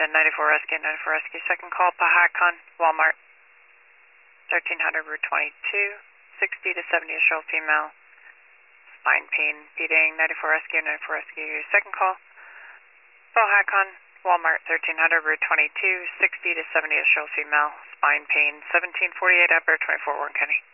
to 94 Rescue, 94 Rescue. Second call, Pahacon, Walmart, 1300 Route 22, 60 to 70 a show female, spine pain, feeding, 94 Rescue, 94 Rescue. Second call, Pahacon, Walmart, 1300 Route 22, 60 to 70 a show female, spine pain, 1748 Upper, 24 Warren County.